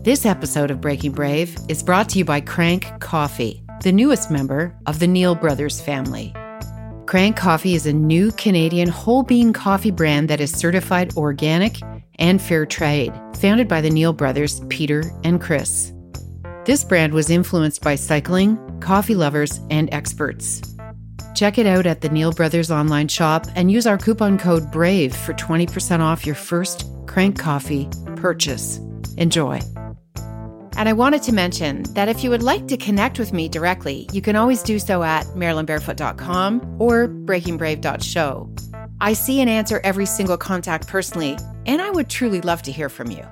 This episode of Breaking Brave is brought to you by Crank Coffee, the newest member of the Neal Brothers family. Crank Coffee is a new Canadian whole bean coffee brand that is certified organic and fair trade, founded by the Neal brothers, Peter and Chris. This brand was influenced by cycling, coffee lovers, and experts. Check it out at the Neal Brothers online shop and use our coupon code BRAVE for 20% off your first Crank Coffee purchase. Enjoy. And I wanted to mention that if you would like to connect with me directly, you can always do so at marilynbarefoot.com or breakingbrave.show. I see and answer every single contact personally, and I would truly love to hear from you.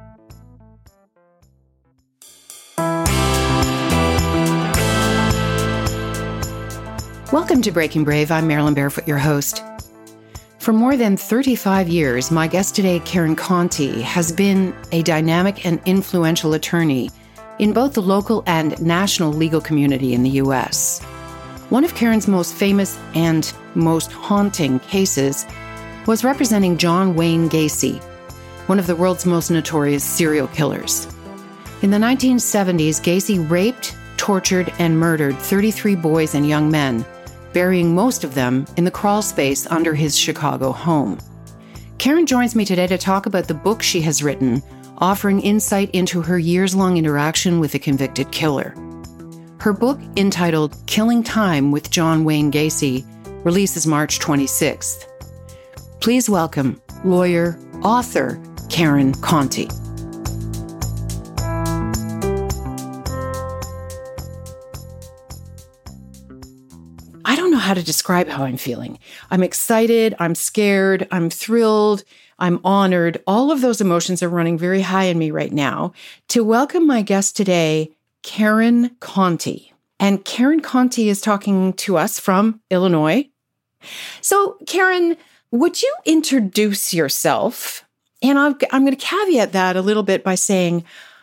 Welcome to Breaking Brave. I'm Marilyn Barefoot, your host. For more than 35 years, my guest today, Karen Conti, has been a dynamic and influential attorney in both the local and national legal community in the U.S. One of Karen's most famous and most haunting cases was representing John Wayne Gacy, one of the world's most notorious serial killers. In the 1970s, Gacy raped, tortured, and murdered 33 boys and young men, burying most of them in the crawl space under his Chicago home. Karen joins me today to talk about the book she has written, offering insight into her years-long interaction with a convicted killer. Her book, entitled Killing Time with John Wayne Gacy, releases March 26th. Please welcome lawyer, author, Karen Conti. I don't know how to describe how I'm feeling. I'm excited, I'm scared, I'm thrilled, I'm honored. All of those emotions are running very high in me right now to welcome my guest today, Karen Conti. And Karen Conti is talking to us from Illinois. So, Karen, would you introduce yourself? And I'm going to caveat that a little bit by saying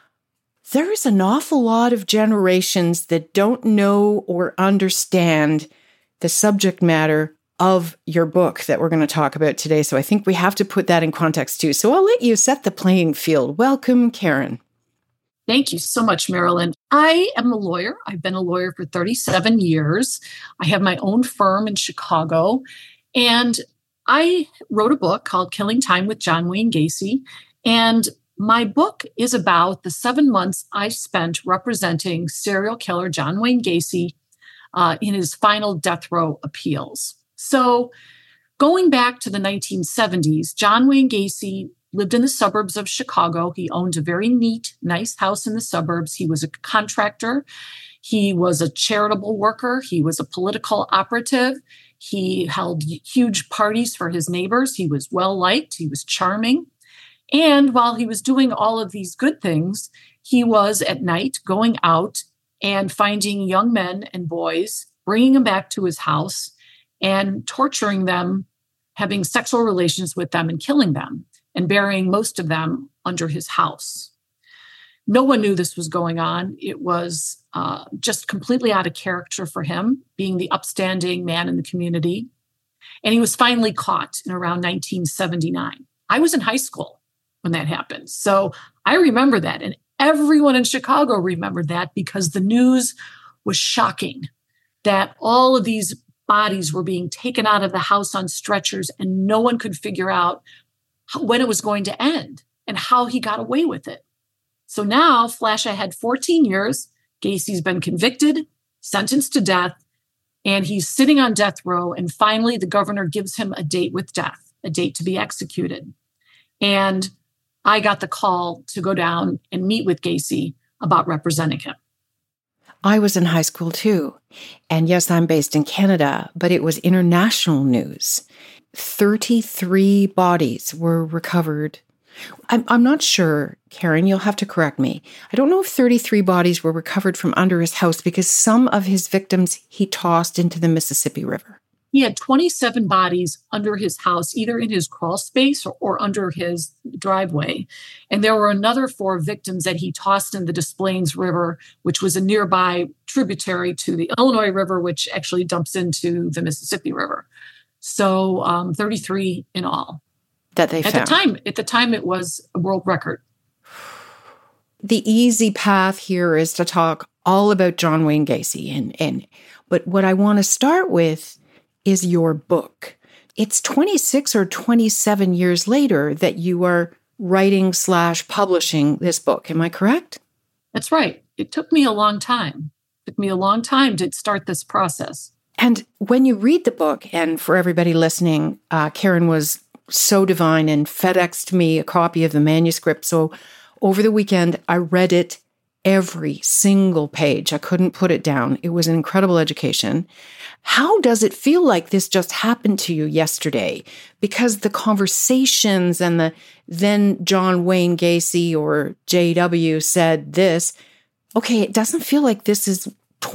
there is an awful lot of generations that don't know or understand the subject matter of your book that we're going to talk about today. So I think we have to put that in context too. So I'll let you set the playing field. Welcome, Karen. Thank you so much, Marilyn. I am a lawyer. I've been a lawyer for 37 years. I have my own firm in Chicago. And I wrote a book called Killing Time with John Wayne Gacy. And my book is about the 7 months I spent representing serial killer John Wayne Gacy in his final death row appeals. So going back to the 1970s, John Wayne Gacy lived in the suburbs of Chicago. He owned a very neat, nice house in the suburbs. He was a contractor. He was a charitable worker. He was a political operative. He held huge parties for his neighbors. He was well-liked. He was charming. And while he was doing all of these good things, he was at night going out and finding young men and boys, bringing them back to his house and torturing them, having sexual relations with them and killing them, and burying most of them under his house. No one knew this was going on. It was just completely out of character for him, being the upstanding man in the community. And he was finally caught in around 1979. I was in high school when that happened. So I remember that. And everyone in Chicago remembered that because the news was shocking that all of these bodies were being taken out of the house on stretchers and no one could figure out when it was going to end and how he got away with it. So now, flash ahead 14 years, Gacy's been convicted, sentenced to death, and he's sitting on death row. And finally, the governor gives him a date with death, a date to be executed. And I got the call to go down and meet with Gacy about representing him. I was in high school too. And yes, I'm based in Canada, but it was international news. 33 bodies were recovered. I'm not sure, Karen, you'll have to correct me. I don't know if 33 bodies were recovered from under his house because some of his victims he tossed into the Mississippi River. He had 27 bodies under his house, either in his crawl space or under his driveway. And there were another 4 victims that he tossed in the Des Plaines River, which was a nearby tributary to the Illinois River, which actually dumps into the Mississippi River. So 33 in all. That they found. At the time, it was a world record. the easy path here is to talk all about John Wayne Gacy. But what I want to start with is your book. It's 26 or 27 years later that you are writing/publishing this book. Am I correct? That's right. It took me a long time. It took me a long time to start this process. And when you read the book, and for everybody listening, Karen was so divine and FedExed me a copy of the manuscript. So over the weekend, I read it every single page. I couldn't put it down. It was an incredible education. How does it feel like this just happened to you yesterday? Because the conversations and the then John Wayne Gacy or JW said this, okay, it doesn't feel like this is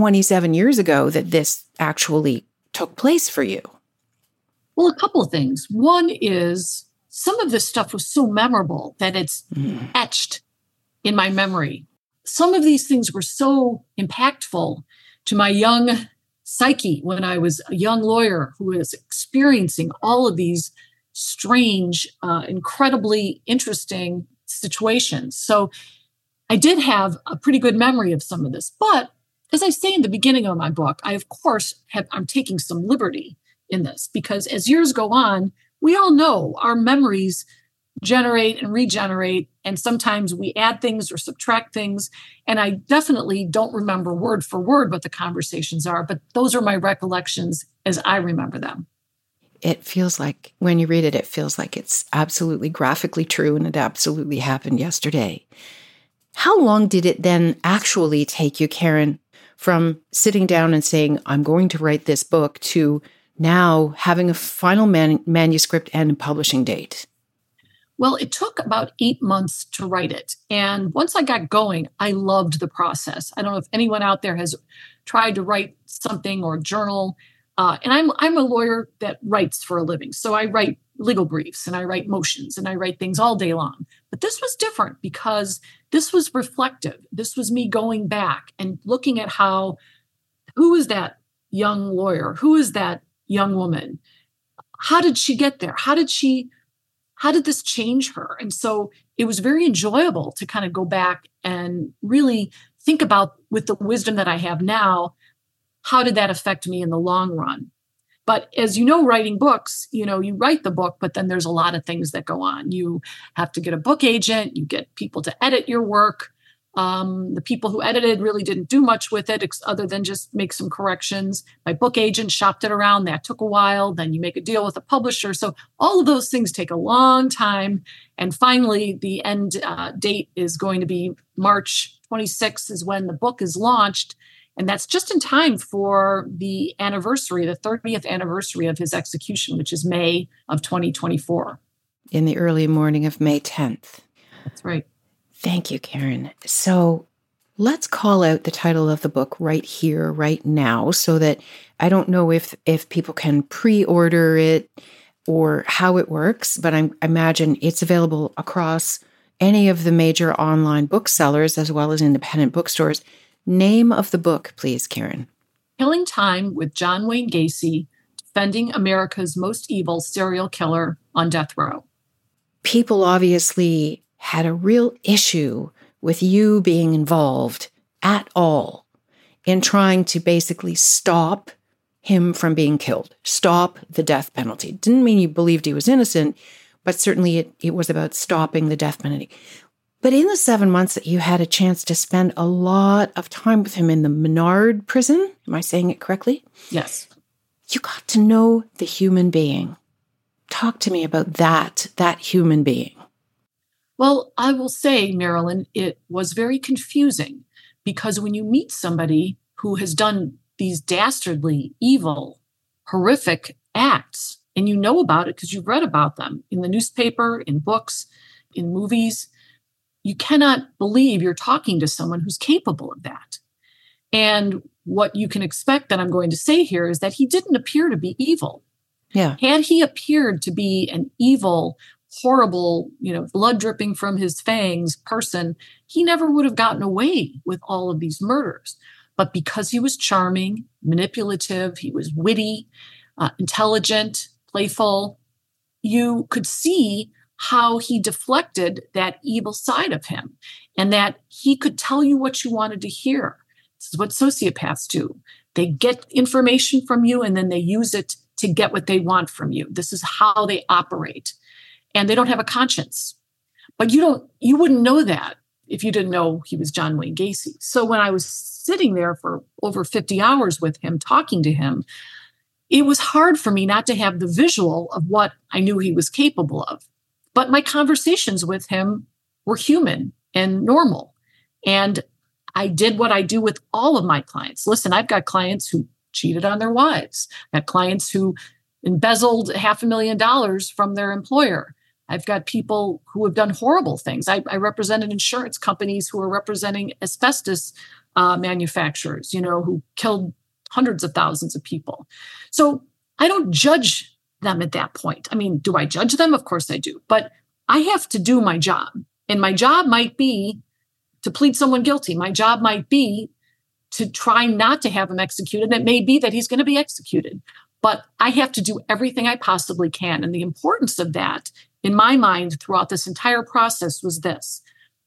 27 years ago that this actually took place for you. Well, a couple of things. One is some of this stuff was so memorable that it's etched in my memory. Some of these things were so impactful to my young psyche when I was a young lawyer who was experiencing all of these strange, incredibly interesting situations. So I did have a pretty good memory of some of this. But as I say in the beginning of my book, I, of course, I'm taking some liberty in this because as years go on, we all know our memories generate and regenerate. And sometimes we add things or subtract things. And I definitely don't remember word for word what the conversations are, but those are my recollections as I remember them. It feels like, when you read it, it feels like it's absolutely graphically true and it absolutely happened yesterday. How long did it then actually take you, Karen, from sitting down and saying, I'm going to write this book to now having a final manuscript and a publishing date? Well, it took about 8 months to write it. And once I got going, I loved the process. I don't know if anyone out there has tried to write something or journal. And I'm a lawyer that writes for a living. So I write legal briefs and I write motions and I write things all day long. But this was different because this was reflective. This was me going back and looking at who is that young lawyer? Who is that young woman? How did she get there? How did this change her? And so it was very enjoyable to kind of go back and really think about, with the wisdom that I have now, how did that affect me in the long run? But as you know, writing books, you write the book, but then there's a lot of things that go on. You have to get a book agent, you get people to edit your work. The people who edited really didn't do much with it other than just make some corrections. My book agent shopped it around. That took a while. Then you make a deal with a publisher. So all of those things take a long time. And finally, the end date is going to be March 26th is when the book is launched. And that's just in time for the anniversary, the 30th anniversary of his execution, which is May of 2024. In the early morning of May 10th. That's right. Thank you, Karen. So let's call out the title of the book right here, right now, so that I don't know if people can pre-order it or how it works, but I imagine it's available across any of the major online booksellers as well as independent bookstores. Name of the book, please, Karen. Killing Time with John Wayne Gacy, Defending America's Most Evil Serial Killer on Death Row. People obviously had a real issue with you being involved at all in trying to basically stop him from being killed, stop the death penalty. Didn't mean you believed he was innocent, but certainly it was about stopping the death penalty. But in the 7 months that you had a chance to spend a lot of time with him in the Menard prison, am I saying it correctly? Yes. You got to know the human being. Talk to me about that human being. Well, I will say, Marilyn, it was very confusing because when you meet somebody who has done these dastardly, evil, horrific acts, and you know about it because you've read about them in the newspaper, in books, in movies, you cannot believe you're talking to someone who's capable of that. And what you can expect that I'm going to say here is that he didn't appear to be evil. Yeah. Had he appeared to be an evil, horrible, blood dripping from his fangs person, he never would have gotten away with all of these murders. But because he was charming, manipulative, he was witty, intelligent, playful, you could see how he deflected that evil side of him, and that he could tell you what you wanted to hear. This is what sociopaths do. They get information from you and then they use it to get what they want from you. This is how they operate. And they don't have a conscience. But you wouldn't know that if you didn't know he was John Wayne Gacy. So when I was sitting there for over 50 hours with him, talking to him, it was hard for me not to have the visual of what I knew he was capable of. But my conversations with him were human and normal. And I did what I do with all of my clients. Listen, I've got clients who cheated on their wives. I've got clients who embezzled $500,000 from their employer. I've got people who have done horrible things. I represented insurance companies who were representing asbestos manufacturers, who killed hundreds of thousands of people. So I don't judge them at that point. I mean, do I judge them? Of course I do. But I have to do my job. And my job might be to plead someone guilty. My job might be to try not to have him executed. And it may be that he's going to be executed. But I have to do everything I possibly can. And the importance of that, in my mind, throughout this entire process was this.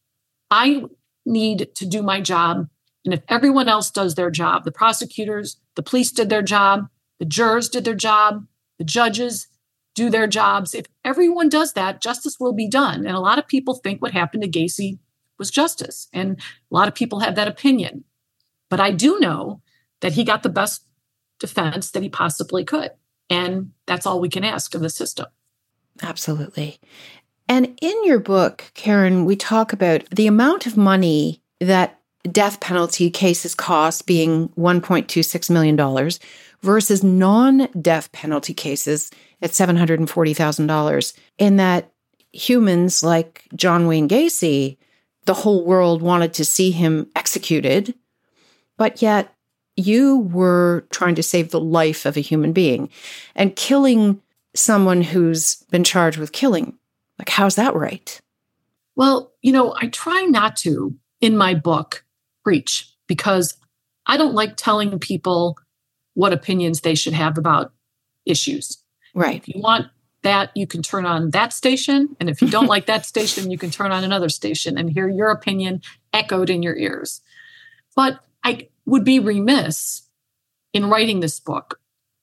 I need to do my job. And if everyone else does their job, the prosecutors, the police did their job, the jurors did their job, the judges do their jobs. If everyone does that, justice will be done. And a lot of people think what happened to Gacy was justice. And a lot of people have that opinion. But I do know that he got the best defense that he possibly could. And that's all we can ask of the system. Absolutely. And in your book, Karen, we talk about the amount of money that death penalty cases cost being $1.26 million versus non-death penalty cases at $740,000. In that humans like John Wayne Gacy, the whole world wanted to see him executed, but yet you were trying to save the life of a human being and killing someone who's been charged with killing. Like, how's that right? Well, I try not to, in my book, preach, because I don't like telling people what opinions they should have about issues. Right. If you want that, you can turn on that station. And if you don't like that station, you can turn on another station and hear your opinion echoed in your ears. But I would be remiss in writing this book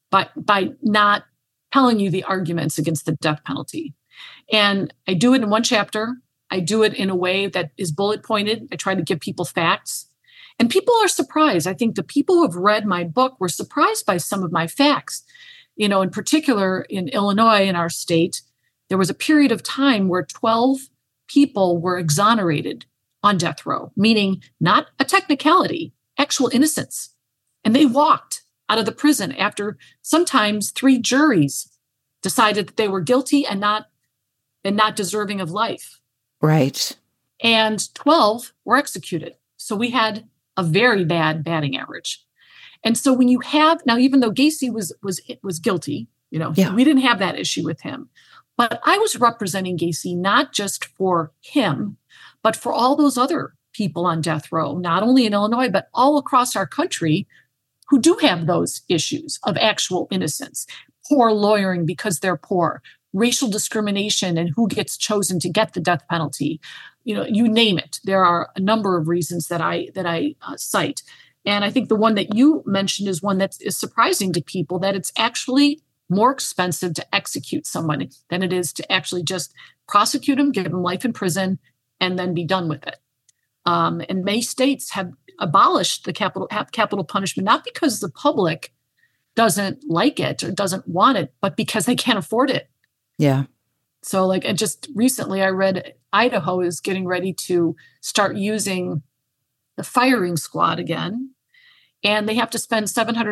by not telling you the arguments against the death penalty. And I do it in one chapter. I do it in a way that is bullet pointed. I try to give people facts. And people are surprised. I think the people who have read my book were surprised by some of my facts. In particular, in Illinois, in our state, there was a period of time where 12 people were exonerated on death row, meaning not a technicality, actual innocence. And they walked out of the prison after sometimes 3 juries decided that they were guilty and not deserving of life. Right. And 12 were executed. So we had a very bad batting average. And so when you have, now, even though Gacy was guilty, we didn't have that issue with him. But I was representing Gacy not just for him, but for all those other people on death row, not only in Illinois, but all across our country who do have those issues of actual innocence, poor lawyering because they're poor, racial discrimination and who gets chosen to get the death penalty. You name it. There are a number of reasons that I cite. And I think the one that you mentioned is one that is surprising to people, that it's actually more expensive to execute someone than it is to actually just prosecute them, give them life in prison, and then be done with it. And many states have abolished the capital punishment, not because the public doesn't like it or doesn't want it, but because they can't afford it. Yeah. So and just recently I read Idaho is getting ready to start using the firing squad again. And they have to spend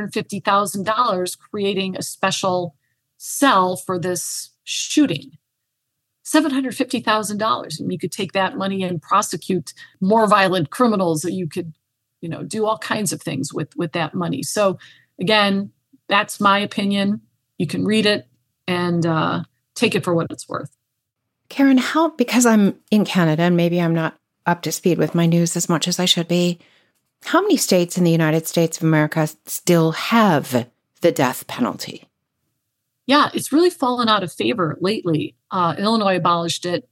$750,000 creating a special cell for this shooting. $750,000. And you could take that money and prosecute more violent criminals. That you could, do all kinds of things with that money. So again, that's my opinion. You can read it and take it for what it's worth. Karen, because I'm in Canada and maybe I'm not up to speed with my news as much as I should be, how many states in the United States of America still have the death penalty? Yeah, it's really fallen out of favor lately. Illinois abolished it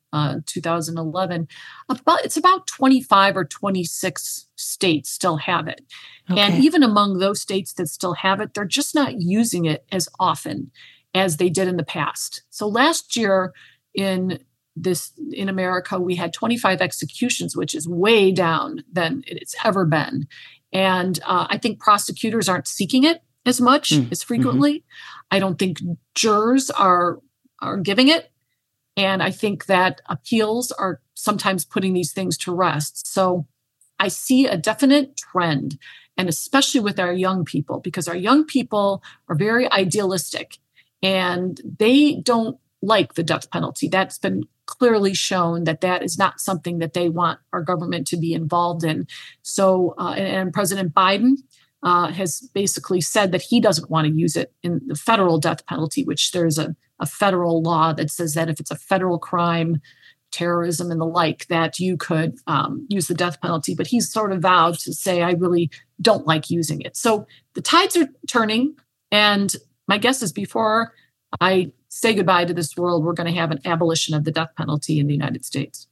2011. It's about 25 or 26 states still have it. And Okay. even among those states that still have it, they're just not using it as often as they did in the past. So last year in America, we had 25 executions, which is way down than it's ever been. And I think prosecutors aren't seeking it as much as frequently. I don't think jurors are giving it. And I think that appeals are sometimes putting these things to rest. So I see a definite trend, and especially with our young people, because our young people are very idealistic and they don't like the death penalty. That's been clearly shown that is not something that they want our government to be involved in. So, and President Biden has basically said that he doesn't want to use it in the federal death penalty, which there's a federal law that says that if it's a federal crime, terrorism and the like, that you could use the death penalty. But he's sort of vowed to say, I really don't like using it. So the tides are turning. And my guess is before I say goodbye to this world, we're going to have an abolition of the death penalty in the United States.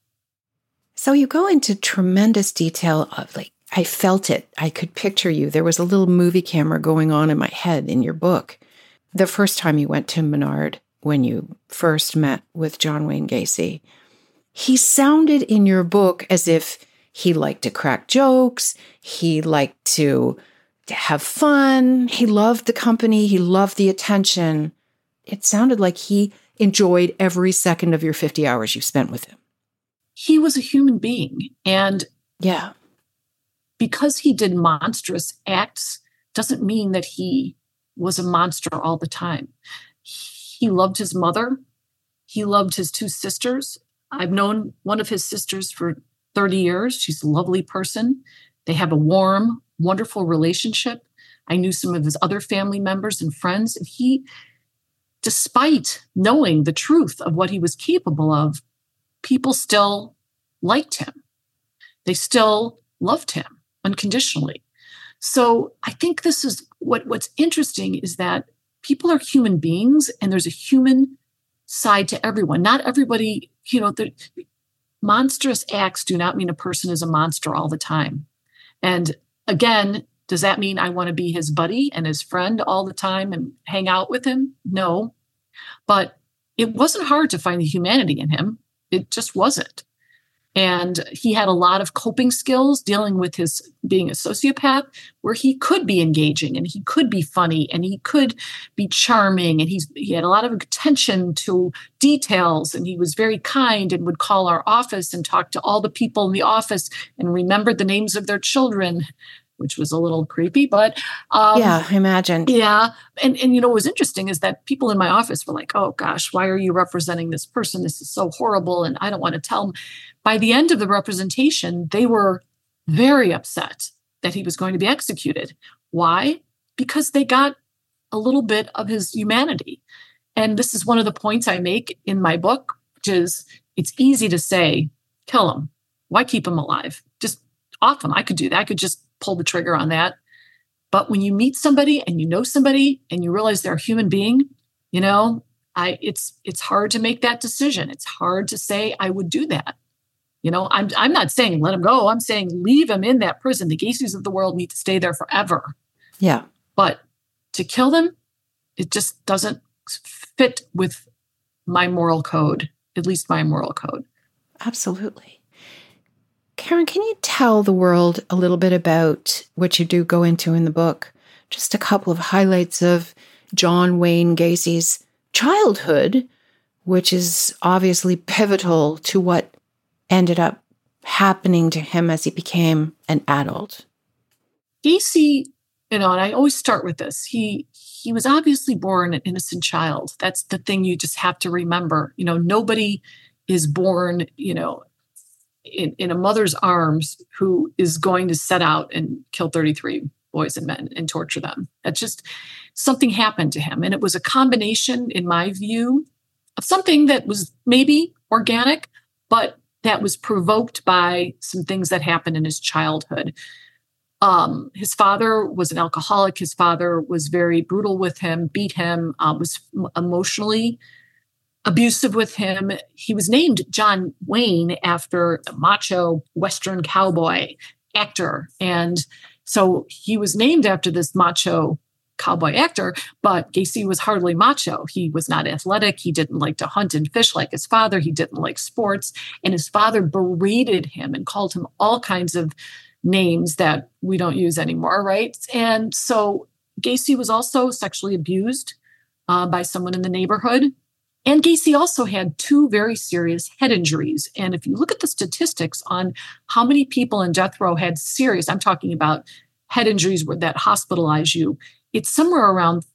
So you go into tremendous detail of I felt it. I could picture you. There was a little movie camera going on in my head in your book. The first time you went to Menard, when you first met with John Wayne Gacy, he sounded in your book as if he liked to crack jokes. He liked to have fun. He loved the company. He loved the attention. It sounded like he enjoyed every second of your 50 hours you spent with him. He was a human being. And yeah, because he did monstrous acts doesn't mean that he was a monster all the time. He loved his mother. He loved his two sisters. I've known one of his sisters for 30 years. She's a lovely person. They have a warm, wonderful relationship. I knew some of his other family members and friends. And he, despite knowing the truth of what he was capable of, people still liked him. They still loved him unconditionally. So I think this is what's interesting is that people are human beings and there's a human side to everyone. Not everybody, the monstrous acts do not mean a person is a monster all the time. And again, does that mean I want to be his buddy and his friend all the time and hang out with him? No. But it wasn't hard to find the humanity in him. It just wasn't. And he had a lot of coping skills dealing with his being a sociopath, where he could be engaging and he could be funny and he could be charming. And he had a lot of attention to details, and he was very kind and would call our office and talk to all the people in the office and remembered the names of their children, which was a little creepy, but yeah, I imagine. Yeah. And what was interesting is that people in my office were like, oh gosh, why are you representing this person? This is so horrible. And I don't want to tell them. By the end of the representation, they were very upset that he was going to be executed. Why? Because they got a little bit of his humanity. And this is one of the points I make in my book, which is it's easy to say, kill him. Why keep him alive? Just off him. I could do that. I could just pull the trigger on that. But when you meet somebody and you know somebody and you realize they're a human being, it's hard to make that decision. It's hard to say I would do that. I'm not saying let him go. I'm saying leave him in that prison. The Gacy's of the world need to stay there forever. Yeah. But to kill them, it just doesn't fit with my moral code, at least my moral code. Absolutely. Karen, can you tell the world a little bit about what you do go into in the book? Just a couple of highlights of John Wayne Gacy's childhood, which is obviously pivotal to what ended up happening to him as he became an adult. Gacy, and I always start with this. He was obviously born an innocent child. That's the thing you just have to remember. Nobody is born, in a mother's arms who is going to set out and kill 33 boys and men and torture them. That's just something happened to him. And it was a combination, in my view, of something that was maybe organic, but that was provoked by some things that happened in his childhood. His father was an alcoholic. His father was very brutal with him, beat him, was emotionally abusive with him. He was named John Wayne after a macho Western cowboy actor. And so he was named after this macho cowboy actor, but Gacy was hardly macho. He was not athletic. He didn't like to hunt and fish like his father. He didn't like sports. And his father berated him and called him all kinds of names that we don't use anymore, right? And so Gacy was also sexually abused by someone in the neighborhood. And Gacy also had 2 very serious head injuries. And if you look at the statistics on how many people in death row had serious, I'm talking about head injuries that hospitalize you, it's somewhere around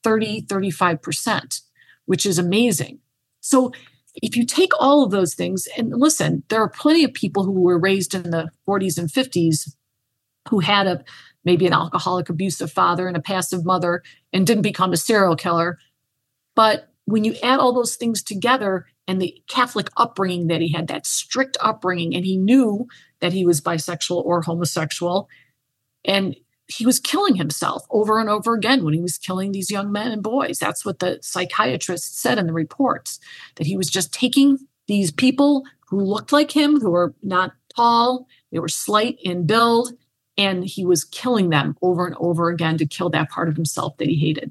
30-35%, which is amazing. So if you take all of those things, and listen, there are plenty of people who were raised in the 40s and 50s who had maybe an alcoholic, abusive father and a passive mother and didn't become a serial killer. But when you add all those things together and the Catholic upbringing that he had, that strict upbringing, and he knew that he was bisexual or homosexual, and he was killing himself over and over again when he was killing these young men and boys. That's what the psychiatrist said in the reports, that he was just taking these people who looked like him, who were not tall, they were slight in build, and he was killing them over and over again to kill that part of himself that he hated.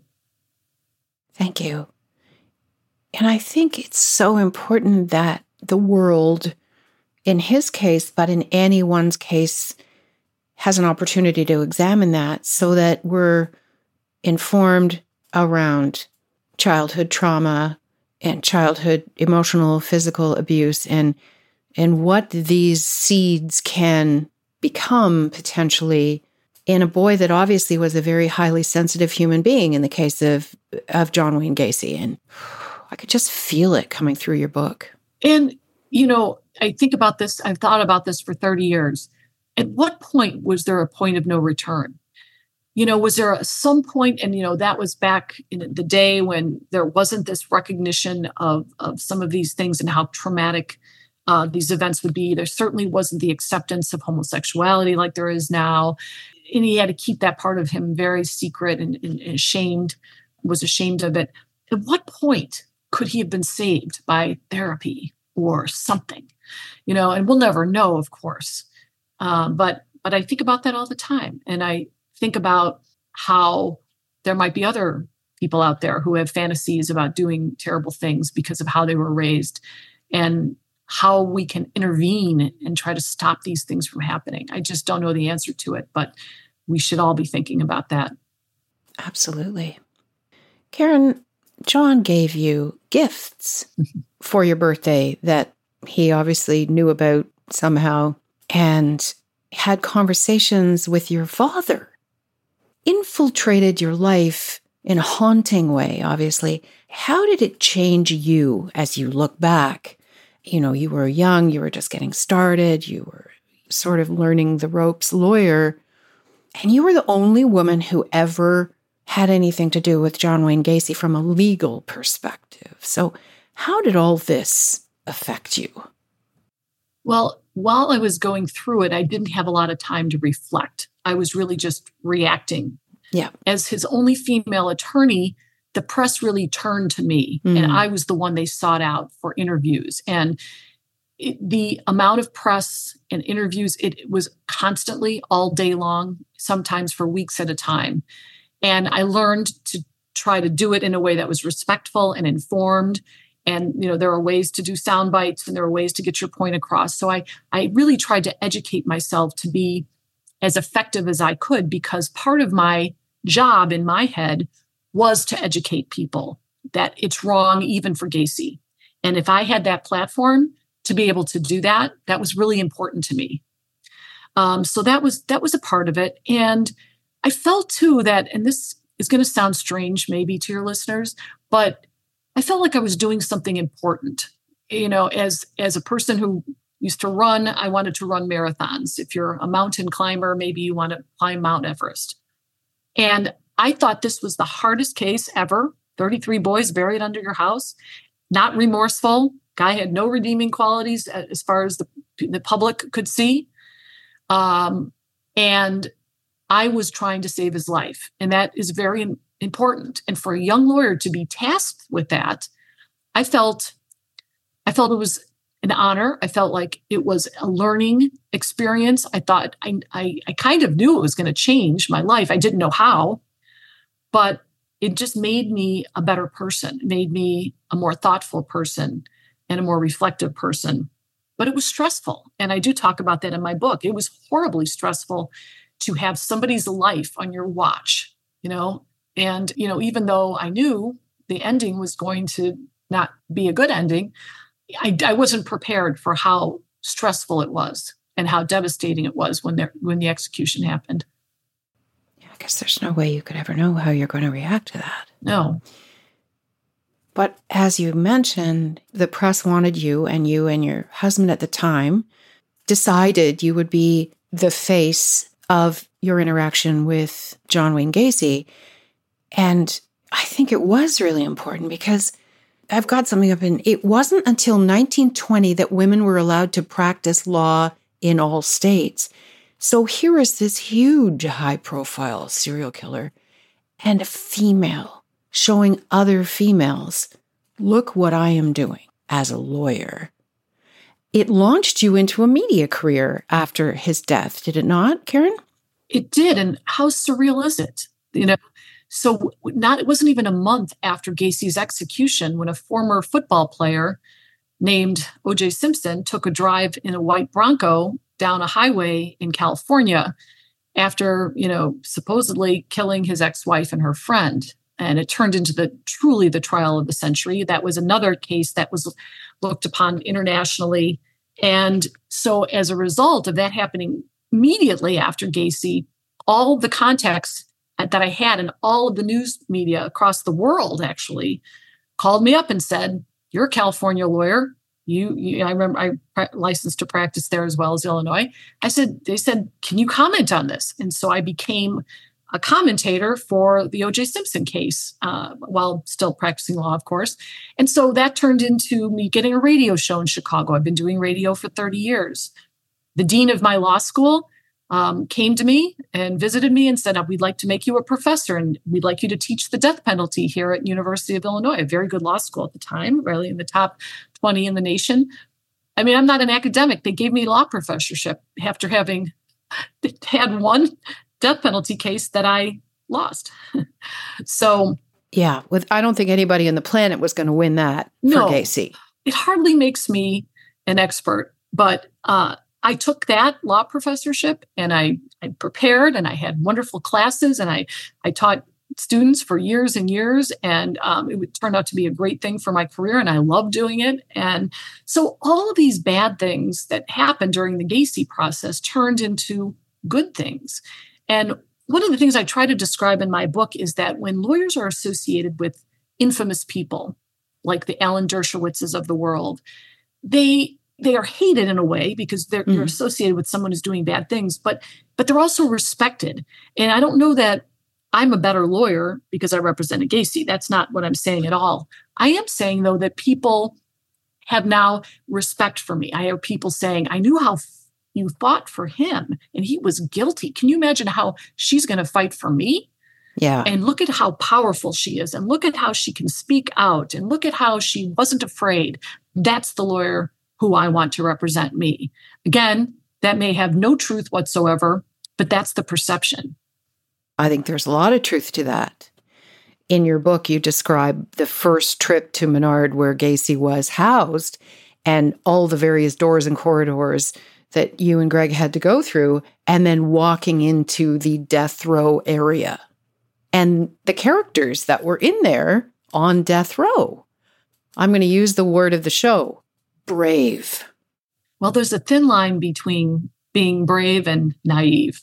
Thank you. And I think it's so important that the world, in his case, but in anyone's case, has an opportunity to examine that so that we're informed around childhood trauma and childhood emotional, physical abuse and what these seeds can become potentially in a boy that obviously was a very highly sensitive human being in the case of John Wayne Gacy. And I could just feel it coming through your book. And, I think about this, I've thought about this for 30 years. At what point was there a point of no return? Was there some point, and, that was back in the day when there wasn't this recognition of some of these things and how traumatic these events would be. There certainly wasn't the acceptance of homosexuality like there is now. And he had to keep that part of him very secret and was ashamed of it. At what point could he have been saved by therapy or something? And we'll never know, of course. But I think about that all the time. And I think about how there might be other people out there who have fantasies about doing terrible things because of how they were raised and how we can intervene and try to stop these things from happening. I just don't know the answer to it, but we should all be thinking about that. Absolutely. Karen, John gave you gifts for your birthday that he obviously knew about somehow and had conversations with your father, infiltrated your life in a haunting way, obviously. How did it change you as you look back? You were young, you were just getting started, you were sort of learning the ropes lawyer, and you were the only woman who ever had anything to do with John Wayne Gacy from a legal perspective. So how did all this affect you? Well, while I was going through it, I didn't have a lot of time to reflect. I was really just reacting. Yeah. As his only female attorney, the press really turned to me, and I was the one they sought out for interviews. And the amount of press and interviews, it was constantly all day long, sometimes for weeks at a time. And I learned to try to do it in a way that was respectful and informed. And, there are ways to do sound bites and there are ways to get your point across. So I really tried to educate myself to be as effective as I could, because part of my job in my head was to educate people that it's wrong even for Gacy. And if I had that platform to be able to do that, that was really important to me. So that was a part of it. And I felt too that, and this is going to sound strange maybe to your listeners, but I felt like I was doing something important. As a person who used to run, I wanted to run marathons. If you're a mountain climber, maybe you want to climb Mount Everest. And I thought this was the hardest case ever. 33 boys buried under your house, not remorseful. Guy had no redeeming qualities as far as the public could see. And I was trying to save his life. And that is very important. And for a young lawyer to be tasked with that, I felt it was an honor. I felt like it was a learning experience. I thought I kind of knew it was going to change my life. I didn't know how, but it just made me a better person. It made me a more thoughtful person and a more reflective person. But it was stressful. And I do talk about that in my book. It was horribly stressful to have somebody's life on your watch, and, even though I knew the ending was going to not be a good ending, I wasn't prepared for how stressful it was and how devastating it was when the execution happened. Yeah, I guess there's no way you could ever know how you're going to react to that. No. But as you mentioned, the press wanted you and your husband at the time decided you would be the face of your interaction with John Wayne Gacy. And I think it was really important because I've got something up in, it wasn't until 1920 that women were allowed to practice law in all states. So here is this huge high-profile serial killer and a female showing other females, look what I am doing as a lawyer. It launched you into a media career after his death, did it not, Karen? It did. And how surreal is it? So it wasn't even a month after Gacy's execution when a former football player named O.J. Simpson took a drive in a white Bronco down a highway in California after, supposedly killing his ex-wife and her friend. And it turned into truly the trial of the century. That was another case that was looked upon internationally. And so as a result of that happening immediately after Gacy, all the context that I had and all of the news media across the world actually called me up and said, "You're a California lawyer. I remember I licensed to practice there as well as Illinois." They said, "Can you comment on this?" And so I became a commentator for the O.J. Simpson case while still practicing law, of course. And so that turned into me getting a radio show in Chicago. I've been doing radio for 30 years. The dean of my law school came to me and visited me and said, "We'd like to make you a professor and we'd like you to teach the death penalty here at University of Illinois," a very good law school at the time, really in the top 20 in the nation. I mean, I'm not an academic. They gave me a law professorship after having had one death penalty case that I lost. So, yeah, I don't think anybody on the planet was going to win that for Gacy. It hardly makes me an expert, but I took that law professorship and I prepared and I had wonderful classes and I taught students for years and years. And it turned out to be a great thing for my career and I love doing it. And so all of these bad things that happened during the Gacy process turned into good things. And one of the things I try to describe in my book is that when lawyers are associated with infamous people, like the Alan Dershowitzes of the world, they are hated in a way because you're associated with someone who's doing bad things, but they're also respected. And I don't know that I'm a better lawyer because I represented Gacy. That's not what I'm saying at all. I am saying, though, that people have now respect for me. I hear people saying, "I knew how you fought for him and he was guilty. Can you imagine how she's going to fight for me?" Yeah. And look at how powerful she is. And look at how she can speak out. And look at how she wasn't afraid. That's the lawyer who I want to represent me. Again, that may have no truth whatsoever, but that's the perception. I think there's a lot of truth to that. In your book, you describe the first trip to Menard where Gacy was housed and all the various doors and corridors that you and Greg had to go through, and then walking into the death row area. And the characters that were in there on death row. I'm going to use the word of the show, brave. Well, there's a thin line between being brave and naive.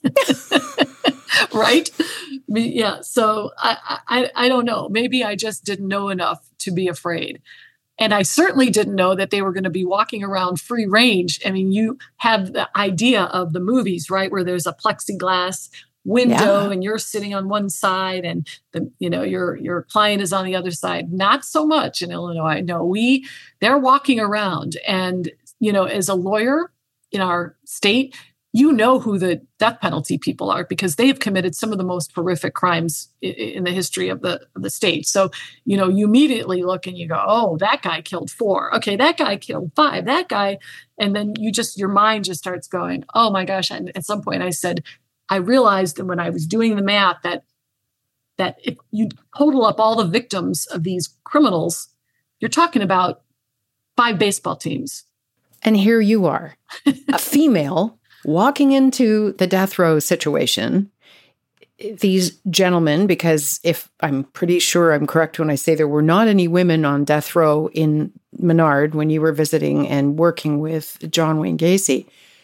Right? Yeah. So I don't know. Maybe I just didn't know enough to be afraid. And I certainly didn't know that they were going to be walking around free range. I mean, you have the idea of the movies, right? Where there's a plexiglass window and you're sitting on one side and your client is on the other side. Not so much in Illinois. No, they're walking around. And, as a lawyer in our state, you know who the death penalty people are because they have committed some of the most horrific crimes in the history of the state. So, you immediately look and you go, oh, that guy killed 4. Okay, that guy killed 5. That guy. And then your mind just starts going, oh my gosh. And at some point I said, I realized when I was doing the math that if you total up all the victims of these criminals, you're talking about 5 baseball teams. And here you are, a female walking into the death row situation. These gentlemen, because if I'm pretty sure I'm correct when I say there were not any women on death row in Menard when you were visiting and working with John Wayne Gacy,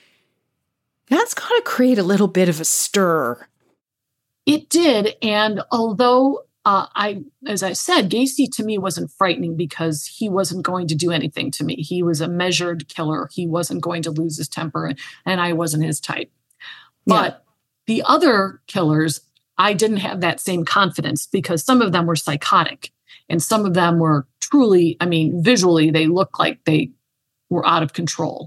that's got to create a little bit of a stir. It did. And although as I said, Gacy to me wasn't frightening because he wasn't going to do anything to me. He was a measured killer. He wasn't going to lose his temper, and I wasn't his type. But the other killers, I didn't have that same confidence because some of them were psychotic and some of them were truly, visually, they looked like they were out of control.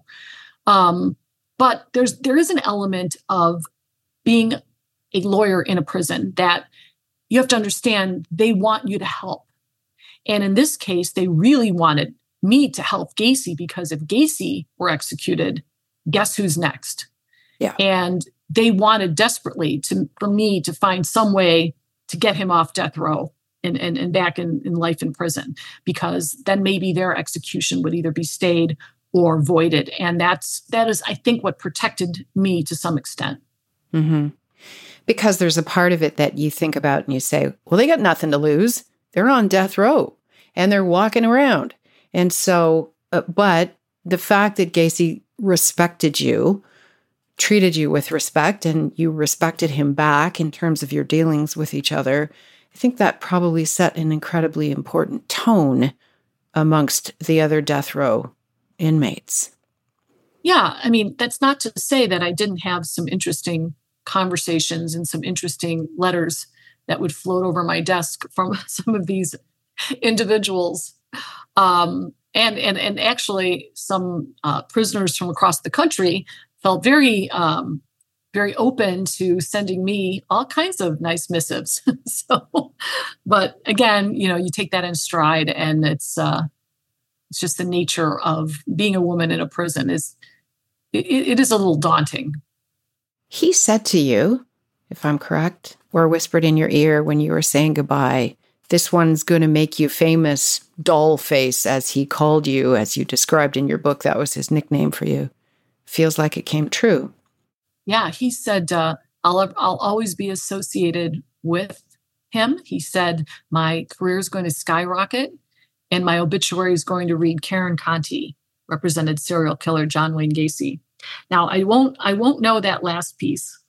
But there is an element of being a lawyer in a prison that you have to understand they want you to help. And in this case, they really wanted me to help Gacy because if Gacy were executed, guess who's next? Yeah. And they wanted desperately for me to find some way to get him off death row and back in life in prison, because then maybe their execution would either be stayed or voided. And that is, I think, what protected me to some extent. Mm-hmm. Because there's a part of it that you think about and you say, well, they got nothing to lose. They're on death row and they're walking around. And so, but the fact that Gacy respected you, treated you with respect, and you respected him back in terms of your dealings with each other, I think that probably set an incredibly important tone amongst the other death row inmates. Yeah. That's not to say that I didn't have some interesting conversations and some interesting letters that would float over my desk from some of these individuals. And actually some prisoners from across the country felt very, very open to sending me all kinds of nice missives. But again, you take that in stride, and it's just the nature of being a woman in a prison it is a little daunting. He said to you, if I'm correct, or whispered in your ear when you were saying goodbye, this one's going to make you famous, doll face, as he called you, as you described in your book. That was his nickname for you. Feels like it came true. Yeah, he said, I'll always be associated with him. He said, my career is going to skyrocket and my obituary is going to read Karen Conti, represented serial killer John Wayne Gacy. Now, I won't know that last piece.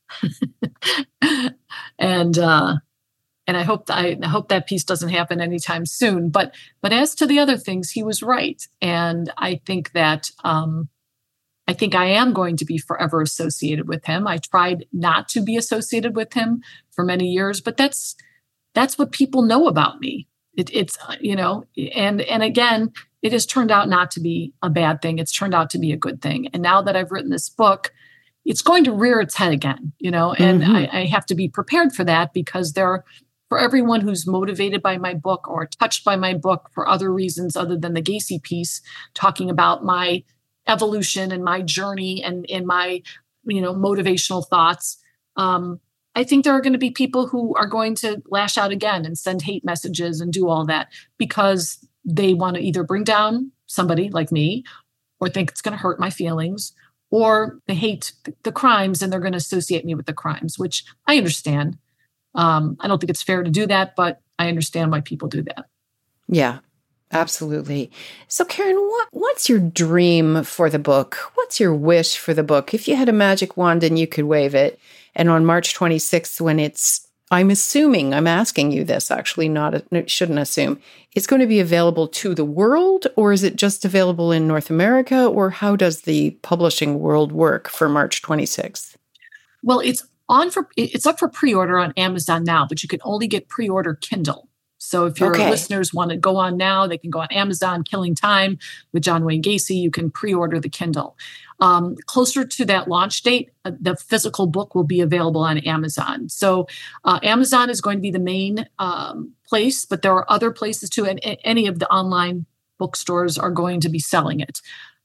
And I hope that piece doesn't happen anytime soon. But as to the other things, he was right. And I think that I am going to be forever associated with him. I tried not to be associated with him for many years, but that's what people know about me. It's and again, it has turned out not to be a bad thing. It's turned out to be a good thing. And now that I've written this book, it's going to rear its head again, and Mm-hmm. I have to be prepared for that, because for everyone who's motivated by my book or touched by my book for other reasons other than the Gacy piece, talking about my evolution and my journey and my, motivational thoughts. I think there are going to be people who are going to lash out again and send hate messages and do all that because they want to either bring down somebody like me or think it's going to hurt my feelings, or they hate the crimes and they're going to associate me with the crimes, which I understand. I don't think it's fair to do that, but I understand why people do that. Yeah, absolutely. So Karen, what's your dream for the book? What's your wish for the book? If you had a magic wand and you could wave it, and on March 26th, when I'm asking you this, actually, shouldn't assume, it's going to be available to the world, or is it just available in North America, or how does the publishing world work for March 26th? Well, it's up for pre-order on Amazon now, but you can only get pre-order Kindle. So if your listeners want to go on now, they can go on Amazon, Killing Time with John Wayne Gacy. You can pre-order the Kindle. Closer to that launch date, the physical book will be available on Amazon. So Amazon is going to be the main place, but there are other places too, and any of the online bookstores are going to be selling it.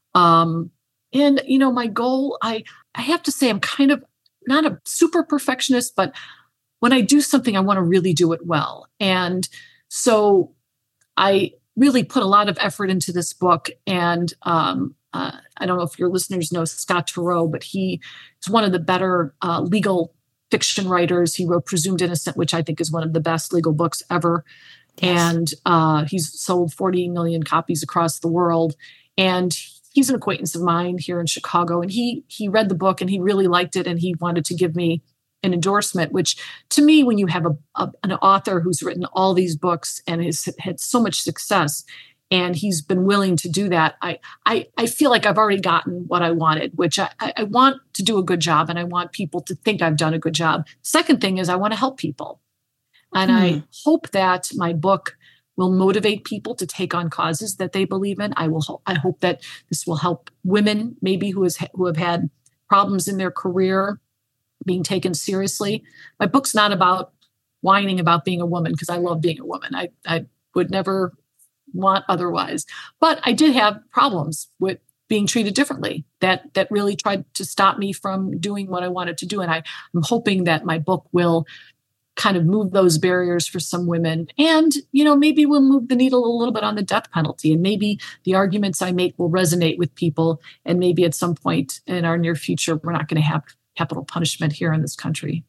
And, my goal, I have to say, I'm kind of not a super perfectionist, but when I do something, I want to really do it well. And so I really put a lot of effort into this book. And I don't know if your listeners know Scott Turow, but he is one of the better legal fiction writers. He wrote Presumed Innocent, which I think is one of the best legal books ever. Yes. And he's sold 40 million copies across the world. And he's an acquaintance of mine here in Chicago. And he read the book and he really liked it. And he wanted to give me an endorsement, which to me, when you have an author who's written all these books and has had so much success, and he's been willing to do that, I feel like I've already gotten what I wanted, which I want to do a good job, and I want people to think I've done a good job. Second thing is I want to help people. And I hope that my book will motivate people to take on causes that they believe in. I hope that this will help women maybe who have had problems in their career being taken seriously. My book's not about whining about being a woman, because I love being a woman. I would never want otherwise. But I did have problems with being treated differently that really tried to stop me from doing what I wanted to do. And I'm hoping that my book will kind of move those barriers for some women. And, maybe we'll move the needle a little bit on the death penalty. And maybe the arguments I make will resonate with people. And maybe at some point in our near future, we're not going to have capital punishment here in this country.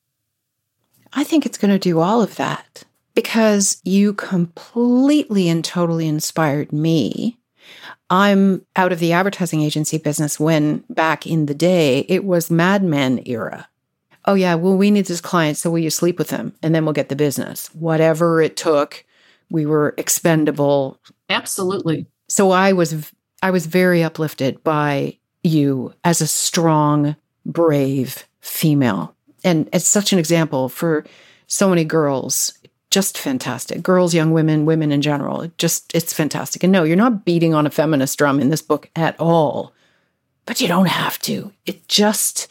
I think it's going to do all of that, because you completely and totally inspired me. I'm out of the advertising agency business when back in the day, it was Mad Men era. Oh yeah, well, we need this client, so will you sleep with him? And then we'll get the business. Whatever it took, we were expendable. Absolutely. So I was very uplifted by you as a strong, brave female. And it's such an example for so many girls. Just fantastic. Girls, young women, women in general. It's fantastic. And no, you're not beating on a feminist drum in this book at all. But you don't have to. It just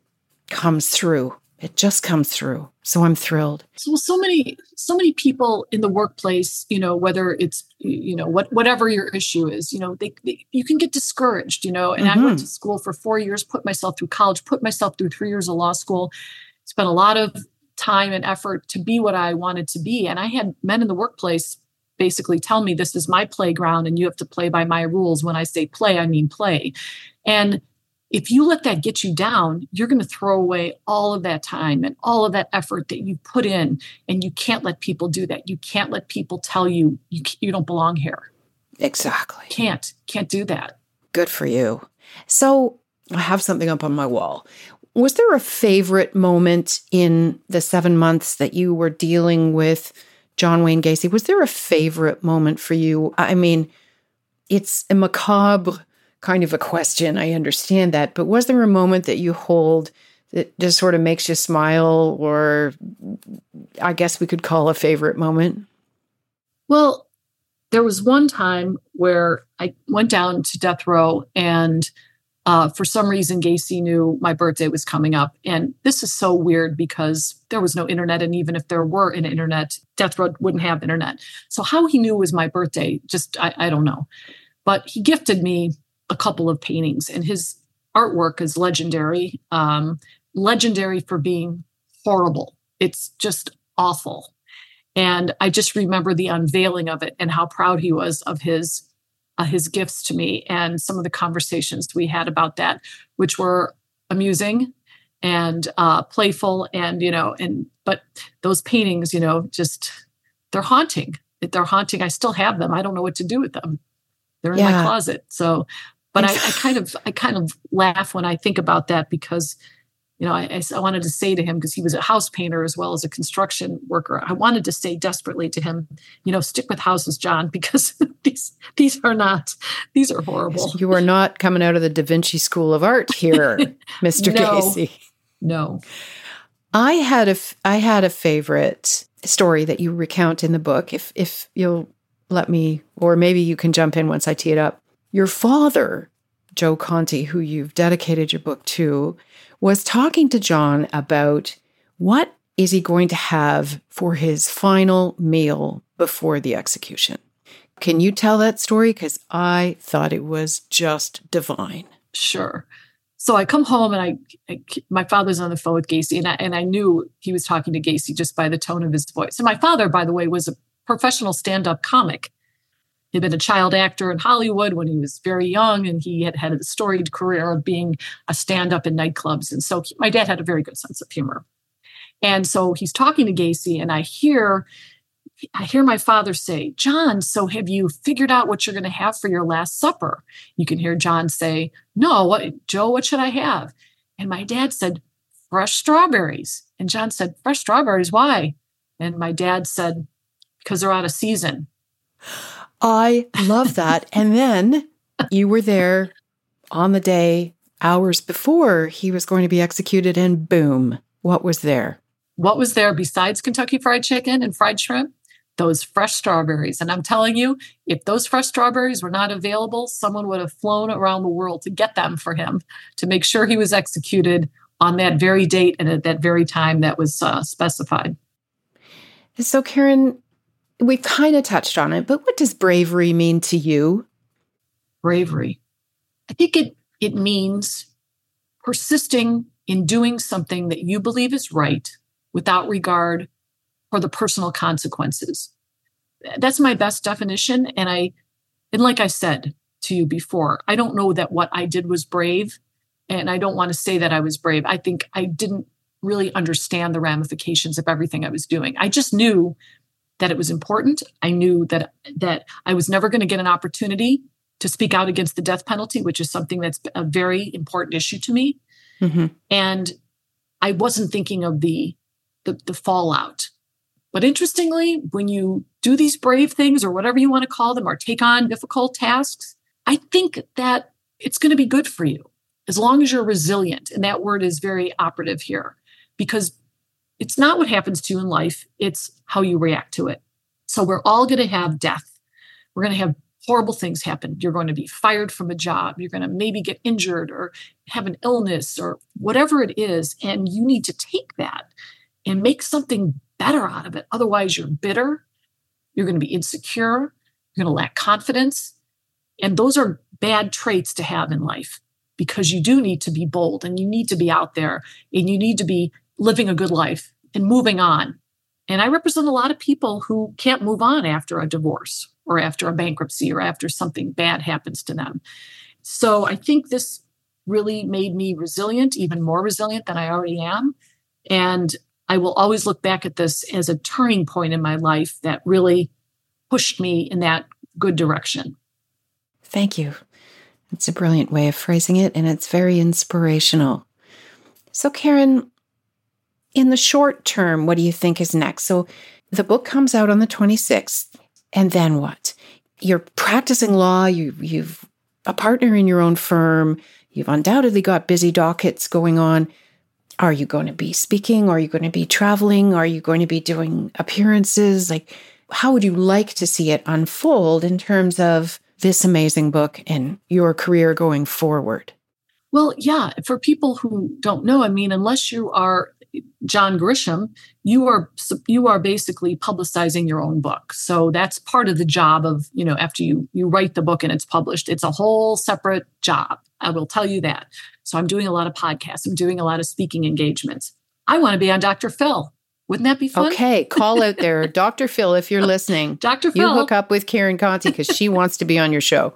comes through. It just comes through. So I'm thrilled. So many people in the workplace, whether it's, whatever your issue is, you can get discouraged, and I went to school for 4 years, put myself through college, put myself through 3 years of law school, spent a lot of time and effort to be what I wanted to be. And I had men in the workplace basically tell me, this is my playground and you have to play by my rules. When I say play, I mean play. And if you let that get you down, you're going to throw away all of that time and all of that effort that you put in. And you can't let people do that. You can't let people tell you you don't belong here. Exactly. Can't do that. Good for you. So I have something up on my wall. Was there a favorite moment in the 7 months that you were dealing with John Wayne Gacy? Was there a favorite moment for you? I mean, it's a macabre kind of a question. I understand that. But was there a moment that you hold that just sort of makes you smile, or I guess we could call a favorite moment? Well, there was one time where I went down to death row, and for some reason, Gacy knew my birthday was coming up. And this is so weird because there was no internet. And even if there were an internet, death row wouldn't have internet. So how he knew it was my birthday, I don't know. But he gifted me a couple of paintings, and his artwork is legendary, legendary for being horrible. It's just awful. And I just remember the unveiling of it and how proud he was of his gifts to me, and some of the conversations we had about that, which were amusing and playful, but those paintings, just, they're haunting. They're haunting. I still have them. I don't know what to do with them. They're in my closet. So, but I kind of laugh when I think about that, because, I wanted to say to him, because he was a house painter as well as a construction worker, I wanted to say desperately to him, stick with houses, John, because these are horrible. You are not coming out of the Da Vinci School of Art here, Mr. Gacy. No. I had a favorite story that you recount in the book, if you'll let me, or maybe you can jump in once I tee it up. Your father Joe Conti, who you've dedicated your book to, was talking to John about what is he going to have for his final meal before the execution. Can you tell that story? Because I thought it was just divine. Sure. So I come home and my father's on the phone with Gacy, and I knew he was talking to Gacy just by the tone of his voice. And my father, by the way, was a professional stand-up comic. He'd been a child actor in Hollywood when he was very young, and he had had a storied career of being a stand-up in nightclubs. And so my dad had a very good sense of humor. And so he's talking to Gacy, and I hear my father say, "John, so have you figured out what you're going to have for your last supper?" You can hear John say, "No, Joe, what should I have?" And my dad said, "Fresh strawberries." And John said, "Fresh strawberries, why?" And my dad said, "Because they're out of season." I love that. And then you were there on the day, hours before he was going to be executed, and boom, what was there? What was there besides Kentucky Fried Chicken and fried shrimp? Those fresh strawberries. And I'm telling you, if those fresh strawberries were not available, someone would have flown around the world to get them for him to make sure he was executed on that very date and at that very time that was specified. So, Karen, we've kind of touched on it, but what does bravery mean to you? Bravery. I think it means persisting in doing something that you believe is right without regard for the personal consequences. That's my best definition. And like I said to you before, I don't know that what I did was brave. And I don't want to say that I was brave. I think I didn't really understand the ramifications of everything I was doing. I just knew that it was important. I knew that I was never going to get an opportunity to speak out against the death penalty, which is something that's a very important issue to me. Mm-hmm. And I wasn't thinking of the fallout. But interestingly, when you do these brave things or whatever you want to call them, or take on difficult tasks, I think that it's going to be good for you as long as you're resilient. And that word is very operative here, because it's not what happens to you in life. It's how you react to it. So we're all going to have death. We're going to have horrible things happen. You're going to be fired from a job. You're going to maybe get injured or have an illness or whatever it is. And you need to take that and make something better out of it. Otherwise, you're bitter. You're going to be insecure. You're going to lack confidence. And those are bad traits to have in life, because you do need to be bold and you need to be out there and you need to be living a good life and moving on. And I represent a lot of people who can't move on after a divorce or after a bankruptcy or after something bad happens to them. So I think this really made me resilient, even more resilient than I already am. And I will always look back at this as a turning point in my life that really pushed me in that good direction. Thank you. It's a brilliant way of phrasing it, and it's very inspirational. So, Karen, in the short term, what do you think is next? So the book comes out on the 26th, and then what? You're practicing law, you've a partner in your own firm, you've undoubtedly got busy dockets going on. Are you going to be speaking? Are you going to be traveling? Are you going to be doing appearances? Like, how would you like to see it unfold in terms of this amazing book and your career going forward? Well, yeah, for people who don't know, I mean, unless you are John Grisham, you are basically publicizing your own book. So that's part of the job of, after you write the book and it's published, it's a whole separate job. I will tell you that. So I'm doing a lot of podcasts. I'm doing a lot of speaking engagements. I want to be on Dr. Phil. Wouldn't that be fun? Okay, call out there. Dr. Phil, if you're listening. Dr. Phil. You hook up with Karen Conti because she wants to be on your show.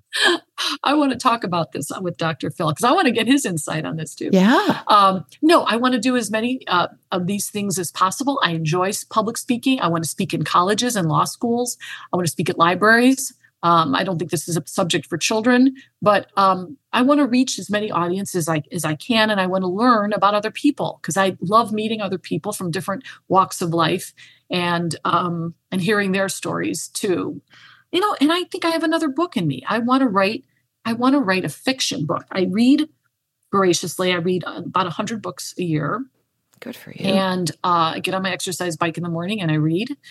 I want to talk about this with Dr. Phil because I want to get his insight on this too. Yeah. No, I want to do as many of these things as possible. I enjoy public speaking. I want to speak in colleges and law schools. I want to speak at libraries. I don't think this is a subject for children, but I want to reach as many audiences as I can, and I want to learn about other people because I love meeting other people from different walks of life and hearing their stories too. And I think I have another book in me. I want to write a fiction book. I read voraciously. I read about 100 books a year. Good for you. And I get on my exercise bike in the morning and I read.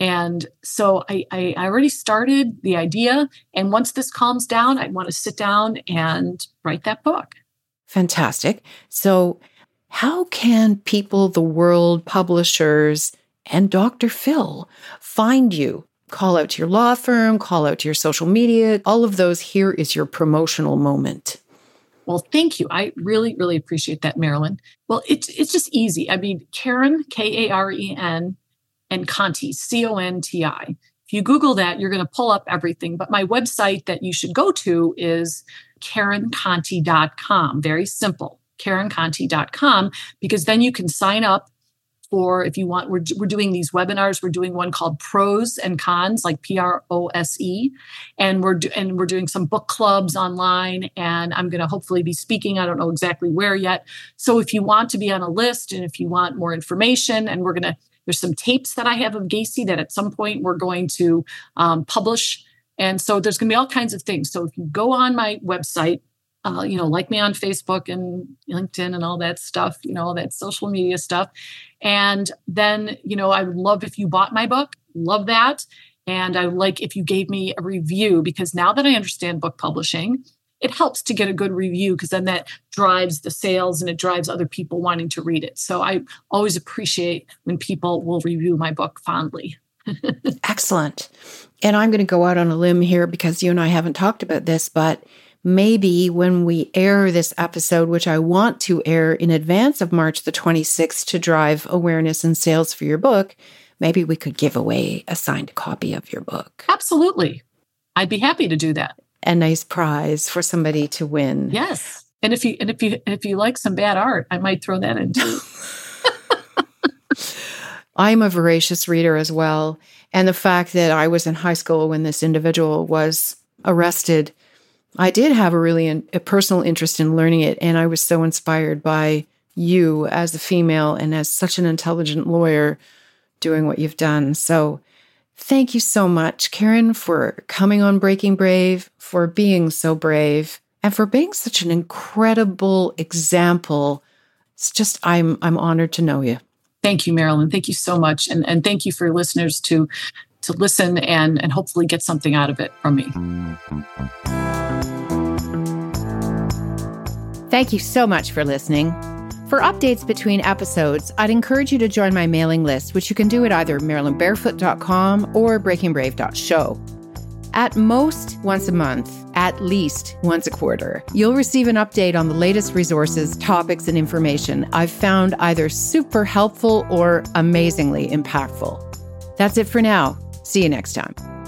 And so I already started the idea. And once this calms down, I want to sit down and write that book. Fantastic. So how can people, the world, publishers, and Dr. Phil find you? Call out to your law firm, call out to your social media, all of those. Here is your promotional moment. Well, thank you. I really, really appreciate that, Marilyn. Well, it's just easy. I mean, Karen, Karen, and Conti, Conti. If you Google that, you're going to pull up everything. But my website that you should go to is KarenConti.com. Very simple, KarenConti.com, because then you can sign up for, if you want, we're doing these webinars. We're doing one called Pros and Cons, like PROSE, and we're doing some book clubs online. And I'm going to hopefully be speaking. I don't know exactly where yet. So if you want to be on a list, and if you want more information, and there's some tapes that I have of Gacy that at some point we're going to publish. And so there's going to be all kinds of things. So if you go on my website, like me on Facebook and LinkedIn and all that stuff, all that social media stuff. And then, I would love if you bought my book, love that. And I would like if you gave me a review, because now that I understand book publishing, it helps to get a good review, because then that drives the sales and it drives other people wanting to read it. So I always appreciate when people will review my book fondly. Excellent. And I'm going to go out on a limb here, because you and I haven't talked about this, but maybe when we air this episode, which I want to air in advance of March the 26th to drive awareness and sales for your book, maybe we could give away a signed copy of your book. Absolutely. I'd be happy to do that. A nice prize for somebody to win. Yes. And if you like some bad art, I might throw that in too. I'm a voracious reader as well. And the fact that I was in high school when this individual was arrested, I did have a personal interest in learning it. And I was so inspired by you as a female and as such an intelligent lawyer doing what you've done. So thank you so much, Karen, for coming on Breaking Brave, for being so brave, and for being such an incredible example. It's just, I'm honored to know you. Thank you, Marilyn. Thank you so much. And thank you for your listeners to listen and hopefully get something out of it from me. Thank you so much for listening. For updates between episodes, I'd encourage you to join my mailing list, which you can do at either marilynbarefoot.com or breakingbrave.show. At most once a month, at least once a quarter, you'll receive an update on the latest resources, topics, and information I've found either super helpful or amazingly impactful. That's it for now. See you next time.